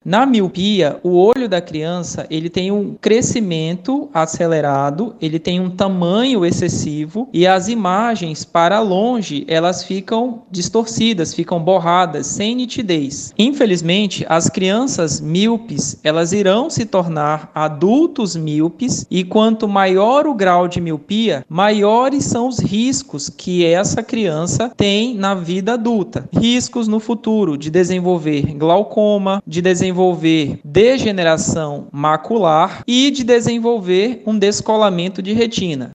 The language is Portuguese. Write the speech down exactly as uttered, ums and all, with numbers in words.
Na miopia, o olho da criança ele tem um crescimento acelerado, ele tem um tamanho excessivo e as imagens para longe elas ficam distorcidas, ficam borradas, sem nitidez. Infelizmente, as crianças míopes elas irão se tornar adultos míopes e quanto maior o grau de miopia, maiores são os riscos que essa criança tem na vida adulta. Riscos no futuro de desenvolver glaucoma, de desenvolver degeneração macular e de desenvolver um descolamento de retina.